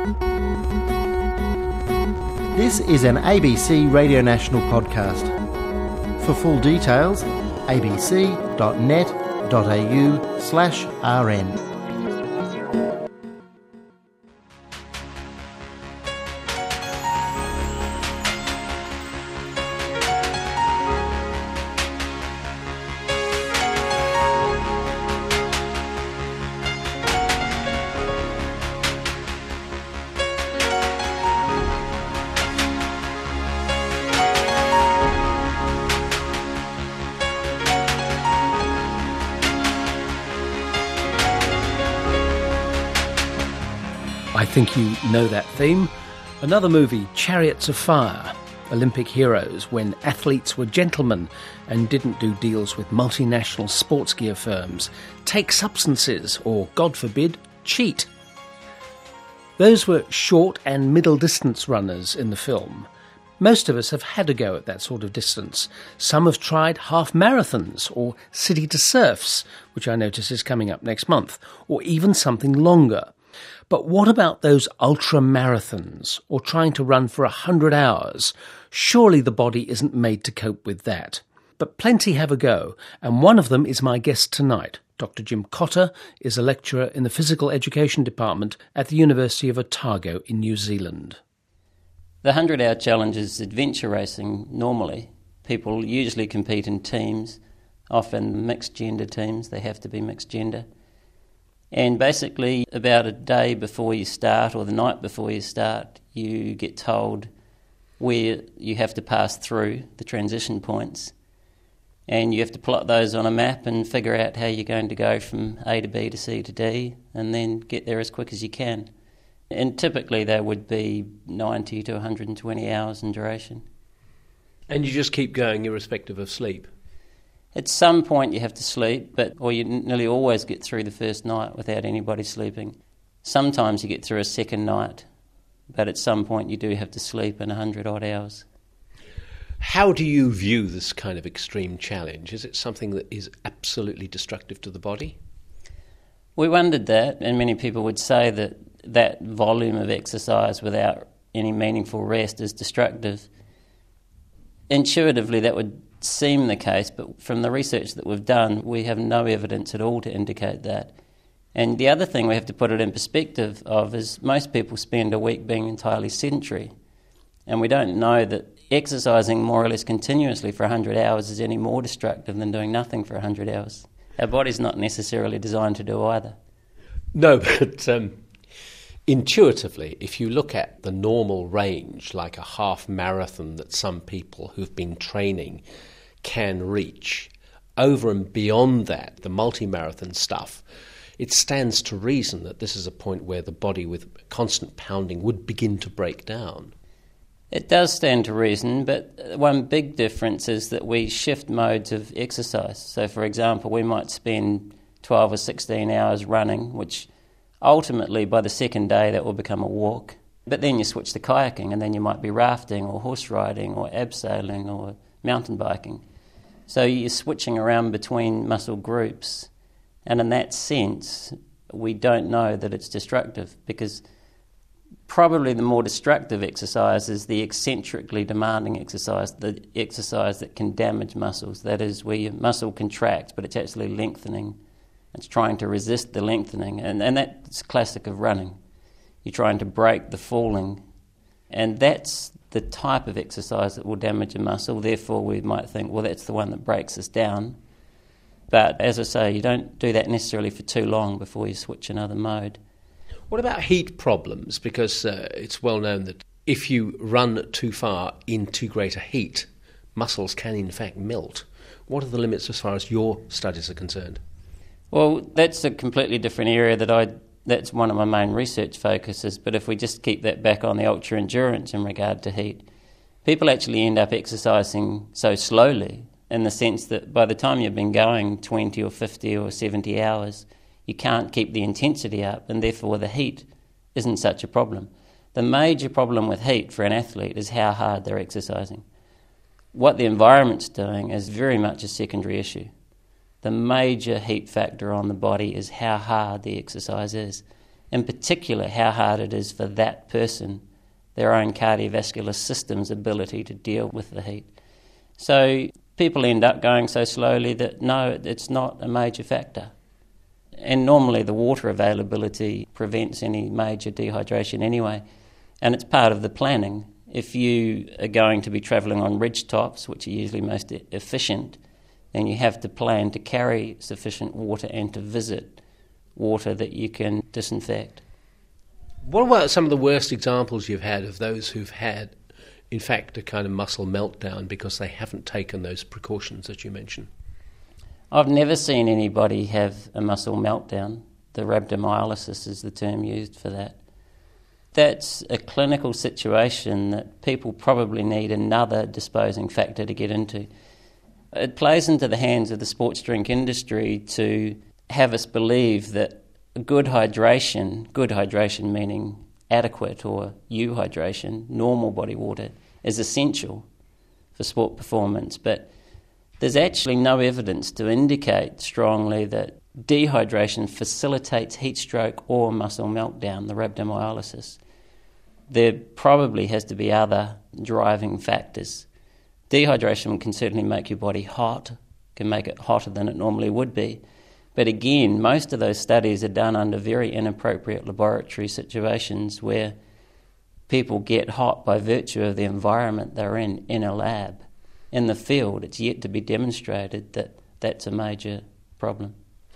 This is an ABC Radio National podcast. For full details, abc.net.au/rn. I think you know that theme. Another movie, Chariots of Fire, Olympic heroes when athletes were gentlemen and didn't do deals with multinational sports gear firms, take substances or, God forbid, cheat. Those were short and middle distance runners in the film. Most of us have had a go at that sort of distance. Some have tried half marathons or city to surfs, which I notice is coming up next month, or even something longer. But what about those ultra marathons or trying to run for 100 hours? Surely the body isn't made to cope with that. But plenty have a go, and one of them is my guest tonight. Dr. Jim Cotter is a lecturer in the Physical Education Department at the University of Otago in New Zealand. The 100-hour challenge is adventure racing normally. People usually compete in teams, often mixed gender teams. They have to be mixed gender. And basically, about a day before you start or the night before you start, you get told where you have to pass through the transition points. And you have to plot those on a map and figure out how you're going to go from A to B to C to D and then get there as quick as you can. And typically they would be 90 to 120 hours in duration. And you just keep going irrespective of sleep? At some point you have to sleep, or you nearly always get through the first night without anybody sleeping. Sometimes you get through a second night, but at some point you do have to sleep in 100-odd hours. How do you view this kind of extreme challenge? Is it something that is absolutely destructive to the body? We wondered that, and many people would say that that volume of exercise without any meaningful rest is destructive. Intuitively that would seem the case, but from the research that we've done, we have no evidence at all to indicate that. And the other thing we have to put it in perspective of is most people spend a week being entirely sedentary, and we don't know that exercising more or less continuously for 100 hours is any more destructive than doing nothing for 100 hours. Our body's not necessarily designed to do either. No, but intuitively, if you look at the normal range, like a half marathon that some people who've been training can reach, over and beyond that, the multi-marathon stuff, it stands to reason that this is a point where the body with constant pounding would begin to break down. It does stand to reason, but one big difference is that we shift modes of exercise. So, for example, we might spend 12 or 16 hours running, which ultimately by the second day that will become a walk. But then you switch to kayaking, and then you might be rafting or horse riding or abseiling or mountain biking. So you're switching around between muscle groups, and in that sense, we don't know that it's destructive, because probably the more destructive exercise is the eccentrically demanding exercise, the exercise that can damage muscles. That is where your muscle contracts, but it's actually lengthening. It's trying to resist the lengthening, and that's classic of running. You're trying to break the falling, and that's the type of exercise that will damage a muscle. Therefore, we might think, well, that's the one that breaks us down. But as I say, you don't do that necessarily for too long before you switch another mode. What about heat problems? Because it's well known that if you run too far in too great a heat, muscles can in fact melt. What are the limits as far as your studies are concerned? Well, that's a completely different area that's one of my main research focuses, but if we just keep that back on the ultra-endurance in regard to heat, people actually end up exercising so slowly in the sense that by the time you've been going 20 or 50 or 70 hours, you can't keep the intensity up, and therefore the heat isn't such a problem. The major problem with heat for an athlete is how hard they're exercising. What the environment's doing is very much a secondary issue. The major heat factor on the body is how hard the exercise is. in particular how hard it is for that person, their own cardiovascular system's ability to deal with the heat. So people end up going so slowly that no, it's not a major factor. And normally the water availability prevents any major dehydration anyway, and it's part of the planning. If you are going to be travelling on ridge tops, which are usually most efficient, then you have to plan to carry sufficient water and to visit water that you can disinfect. What about some of the worst examples you've had of those who've had, in fact, a kind of muscle meltdown because they haven't taken those precautions that you mentioned? I've never seen anybody have a muscle meltdown. The rhabdomyolysis is the term used for that. That's a clinical situation that people probably need another disposing factor to get into. It plays into the hands of the sports drink industry to have us believe that good hydration meaning adequate or euhydration, normal body water, is essential for sport performance. But there's actually no evidence to indicate strongly that dehydration facilitates heat stroke or muscle meltdown, the rhabdomyolysis. There probably has to be other driving factors. Dehydration can certainly make your body hot, can make it hotter than it normally would be. But again, most of those studies are done under very inappropriate laboratory situations where people get hot by virtue of the environment they're in a lab. In the field, it's yet to be demonstrated that that's a major problem.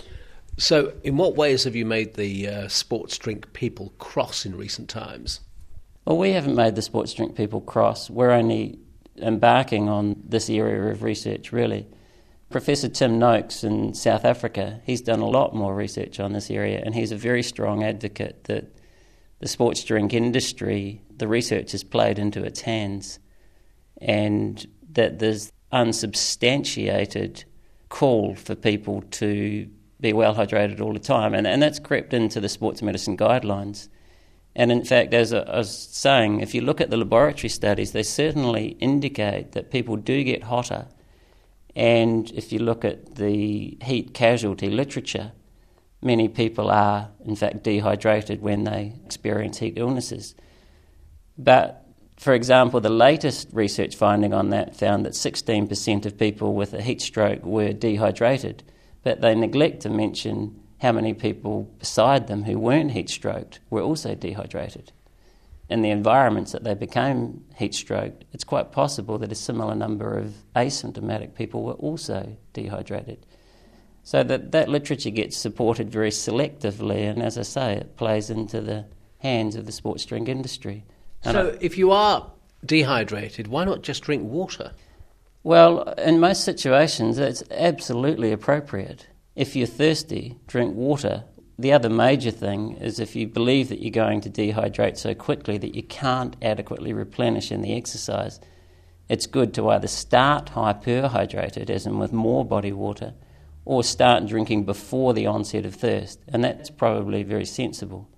So in what ways have you made the sports drink people cross in recent times? Well, we haven't made the sports drink people cross. We're only embarking on this area of research, really. Professor Tim Noakes in South Africa, he's done a lot more research on this area, and he's a very strong advocate that the sports drink industry, the research is played into its hands, and that there's unsubstantiated call for people to be well hydrated all the time, and that's crept into the sports medicine guidelines. And in fact, as I was saying, if you look at the laboratory studies, they certainly indicate that people do get hotter. And if you look at the heat casualty literature, many people are, in fact, dehydrated when they experience heat illnesses. But, for example, the latest research finding on that found that 16% of people with a heat stroke were dehydrated, but they neglect to mention how many people beside them who weren't heat stroked were also dehydrated. In the environments that they became heat stroked, it's quite possible that a similar number of asymptomatic people were also dehydrated. So that literature gets supported very selectively, and as I say, it plays into the hands of the sports drink industry. So if you are dehydrated, why not just drink water? Well, in most situations, it's absolutely appropriate. If you're thirsty, drink water. The other major thing is if you believe that you're going to dehydrate so quickly that you can't adequately replenish in the exercise, it's good to either start hyperhydrated, as in with more body water, or start drinking before the onset of thirst, and that's probably very sensible.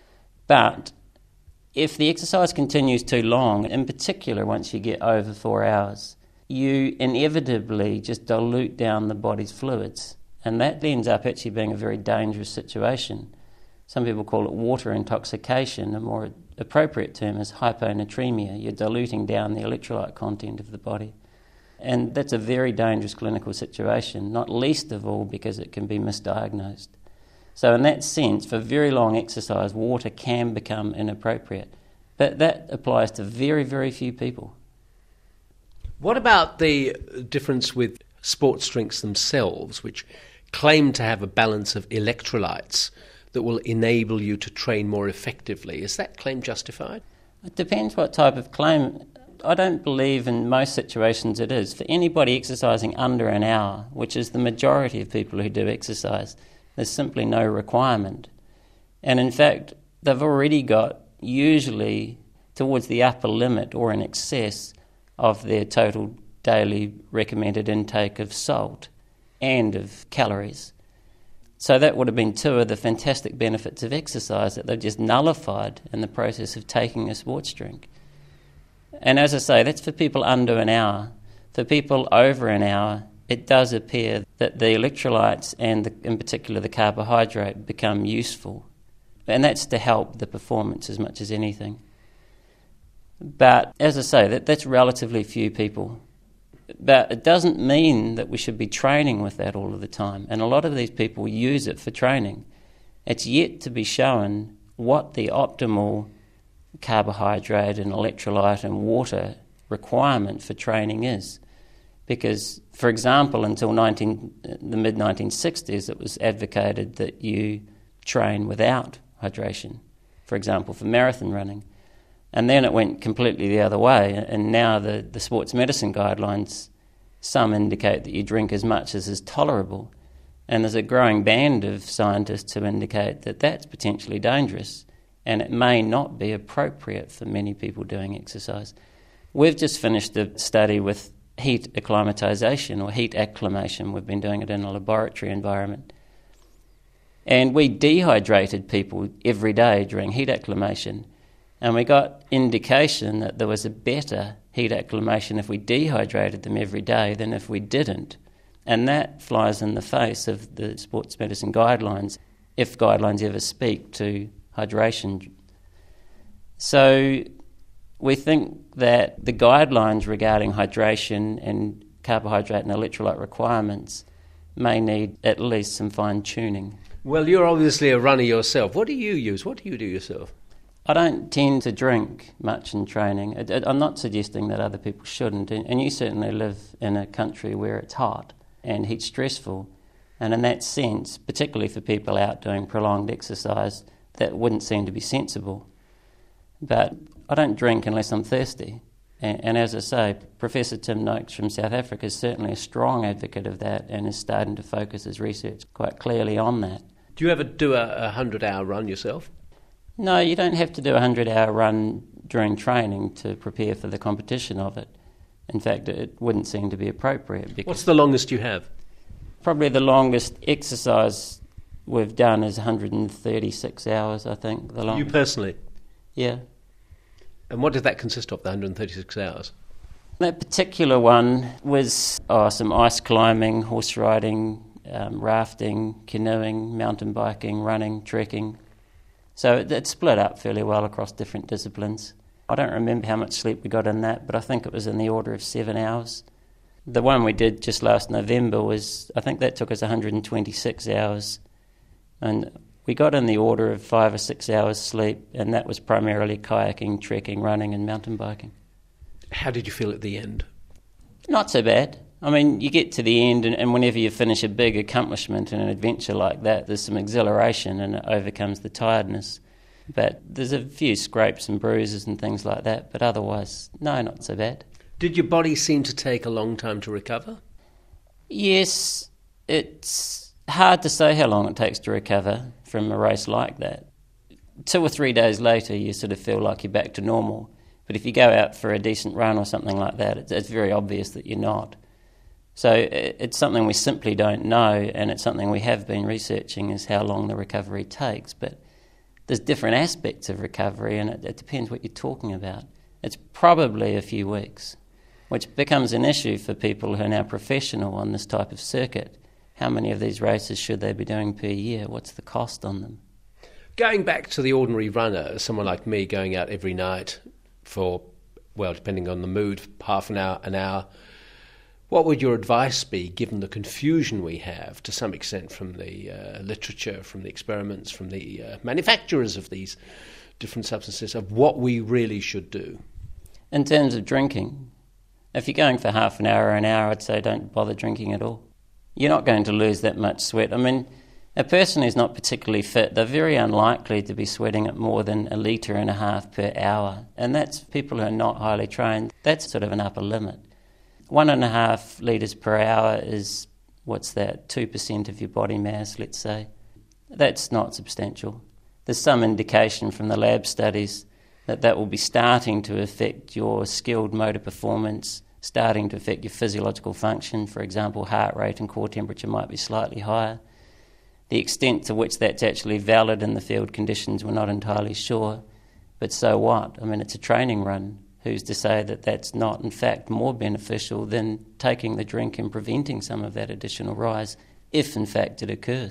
But if the exercise continues too long, in particular once you get over 4 hours, you inevitably just dilute down the body's fluids. And that ends up actually being a very dangerous situation. Some people call it water intoxication. A more appropriate term is hyponatremia. You're diluting down the electrolyte content of the body. And that's a very dangerous clinical situation, not least of all because it can be misdiagnosed. So in that sense, for very long exercise, water can become inappropriate. But that applies to very, very few people. What about the difference with sports drinks themselves, which claim to have a balance of electrolytes that will enable you to train more effectively? Is that claim justified? It depends what type of claim. I don't believe in most situations it is. For anybody exercising under an hour, which is the majority of people who do exercise, there's simply no requirement. And in fact, they've already got usually towards the upper limit or in excess of their total daily recommended intake of salt and of calories. So that would have been two of the fantastic benefits of exercise that they've just nullified in the process of taking a sports drink. And as I say, that's for people under an hour. For people over an hour, it does appear that the electrolytes and in particular the carbohydrate become useful. And that's to help the performance as much as anything. But as I say, that's relatively few people. But it doesn't mean that we should be training with that all of the time. And a lot of these people use it for training. It's yet to be shown what the optimal carbohydrate and electrolyte and water requirement for training is. Because, for example, until the mid-1960s, it was advocated that you train without hydration, for example, for marathon running. And then it went completely the other way, and now the sports medicine guidelines, some indicate that you drink as much as is tolerable, and there's a growing band of scientists who indicate that that's potentially dangerous, and it may not be appropriate for many people doing exercise. We've just finished a study with heat acclimatization or heat acclimation. We've been doing it in a laboratory environment. And we dehydrated people every day during heat acclimation, and we got indication that there was a better heat acclimation if we dehydrated them every day than if we didn't. And that flies in the face of the sports medicine guidelines, if guidelines ever speak to hydration. So we think that the guidelines regarding hydration and carbohydrate and electrolyte requirements may need at least some fine-tuning. Well, you're obviously a runner yourself. What do you use? What do you do yourself? I don't tend to drink much in training. I'm not suggesting that other people shouldn't, and you certainly live in a country where it's hot and heat stressful, and in that sense, particularly for people out doing prolonged exercise, that wouldn't seem to be sensible. But I don't drink unless I'm thirsty, and as I say, Professor Tim Noakes from South Africa is certainly a strong advocate of that and is starting to focus his research quite clearly on that. Do you ever do a 100-hour run yourself? No, you don't have to do a 100-hour run during training to prepare for the competition of it. In fact, it wouldn't seem to be appropriate. What's the longest you have? Probably the longest exercise we've done is 136 hours, I think. The longest. You personally? Yeah. And what did that consist of, the 136 hours? That particular one was some ice climbing, horse riding, rafting, canoeing, mountain biking, running, trekking. So it split up fairly well across different disciplines. I don't remember how much sleep we got in that, but I think it was in the order of 7 hours. The one we did just last November I think that took us 126 hours. And we got in the order of 5 or 6 hours sleep, and that was primarily kayaking, trekking, running and mountain biking. How did you feel at the end? Not so bad. I mean, you get to the end, and whenever you finish a big accomplishment in an adventure like that, there's some exhilaration and it overcomes the tiredness. But there's a few scrapes and bruises and things like that, but otherwise, no, not so bad. Did your body seem to take a long time to recover? Yes, it's hard to say how long it takes to recover from a race like that. 2 or 3 days later, you sort of feel like you're back to normal. But if you go out for a decent run or something like that, it's very obvious that you're not. So it's something we simply don't know, and it's something we have been researching, is how long the recovery takes. But there's different aspects of recovery, and it depends what you're talking about. It's probably a few weeks, which becomes an issue for people who are now professional on this type of circuit. How many of these races should they be doing per year? What's the cost on them? Going back to the ordinary runner, someone like me going out every night for, well, depending on the mood, half an hour, what would your advice be, given the confusion we have, to some extent, from the literature, from the experiments, from the manufacturers of these different substances, of what we really should do? In terms of drinking, if you're going for half an hour or an hour, I'd say don't bother drinking at all. You're not going to lose that much sweat. I mean, a person who's not particularly fit, they're very unlikely to be sweating at more than 1.5 litres per hour. And that's people who are not highly trained. That's sort of an upper limit. 1.5 litres per hour is, 2% of your body mass, let's say. That's not substantial. There's some indication from the lab studies that will be starting to affect your skilled motor performance, starting to affect your physiological function. For example, heart rate and core temperature might be slightly higher. The extent to which that's actually valid in the field conditions, we're not entirely sure. But so what? I mean, it's a training run. Who's to say that that's not, in fact, more beneficial than taking the drink and preventing some of that additional rise, if, in fact, it occurs?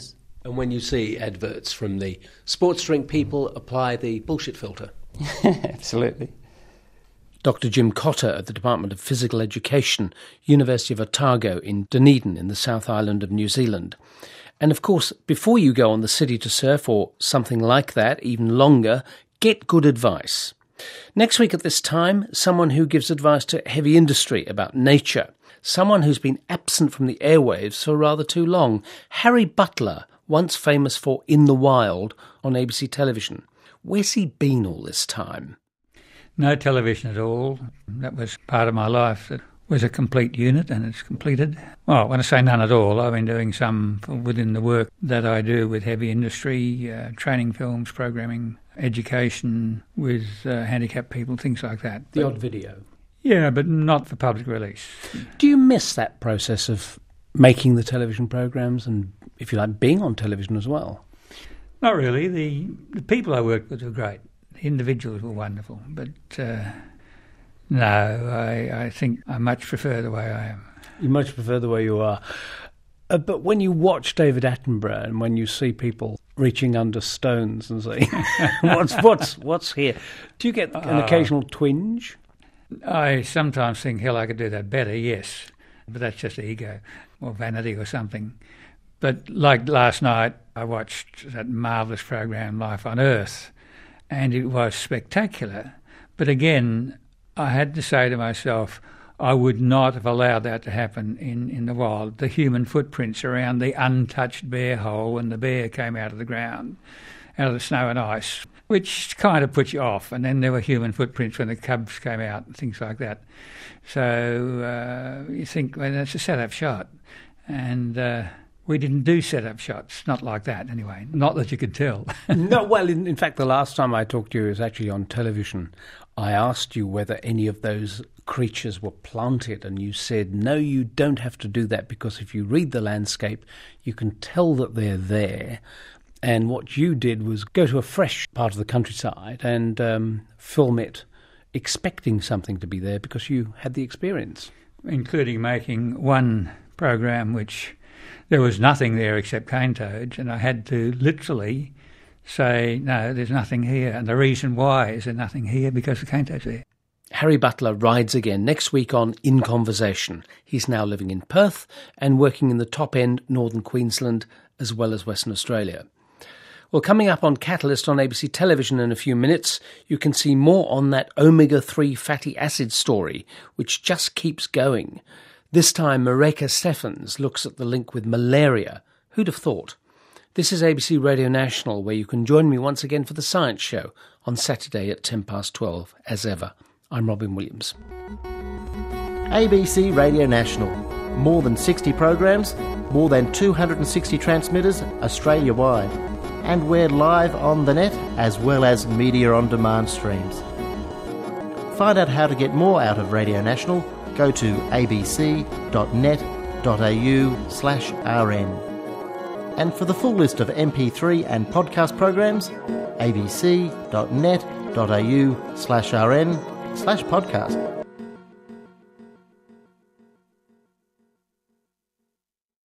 And when you see adverts from the sports drink people, apply the bullshit filter. Absolutely. Dr. Jim Cotter at the Department of Physical Education, University of Otago in Dunedin in the South Island of New Zealand. And of course, before you go on the City to Surf or something like that, even longer, get good advice. Next week at this time, someone who gives advice to heavy industry about nature. Someone who's been absent from the airwaves for rather too long. Harry Butler, once famous for In the Wild on ABC television. Where's he been all this time? No television at all. That was part of my life. It was a complete unit and it's completed. Well, when I say none at all, I've been doing some within the work that I do with heavy industry, training films, programming, education with handicapped people, things like that. The odd video. Yeah, but not for public release. Do you miss that process of making the television programmes and, if you like, being on television as well? Not really. The people I worked with were great. The individuals were wonderful. But no, I think I much prefer the way I am. You much prefer the way you are. But when you watch David Attenborough and when you see people reaching under stones and saying, what's here? Do you get an occasional twinge? I sometimes think, hell, I could do that better, yes. But that's just ego or vanity or something. But like last night, I watched that marvellous program, Life on Earth, and it was spectacular. But again, I had to say to myself, I would not have allowed that to happen in the wild. The human footprints around the untouched bear hole when the bear came out of the ground, out of the snow and ice, which kind of put you off. And then there were human footprints when the cubs came out and things like that. So you think, well, that's a set-up shot. And we didn't do set-up shots, not like that anyway, not that you could tell. No, well, in fact, the last time I talked to you was actually on television. I asked you whether any of those creatures were planted, and you said, no, you don't have to do that, because if you read the landscape, you can tell that they're there. And what you did was go to a fresh part of the countryside and film it, expecting something to be there because you had the experience. Including making one program which there was nothing there except cane toads, and I had to literally say, no, there's nothing here. And the reason why is there nothing here, because the cane toads are there. Harry Butler rides again next week on In Conversation. He's now living in Perth and working in the top-end northern Queensland as well as Western Australia. Well, coming up on Catalyst on ABC Television in a few minutes, you can see more on that omega-3 fatty acid story, which just keeps going. This time, Mareka Steffens looks at the link with malaria. Who'd have thought? This is ABC Radio National, where you can join me once again for the Science Show on Saturday at 12:10, as ever. I'm Robin Williams. ABC Radio National. More than 60 programs, more than 260 transmitters Australia-wide. And we're live on the net as well as media-on-demand streams. Find out how to get more out of Radio National. Go to abc.net.au/rn. And for the full list of MP3 and podcast programs, abc.net.au/rn/podcast.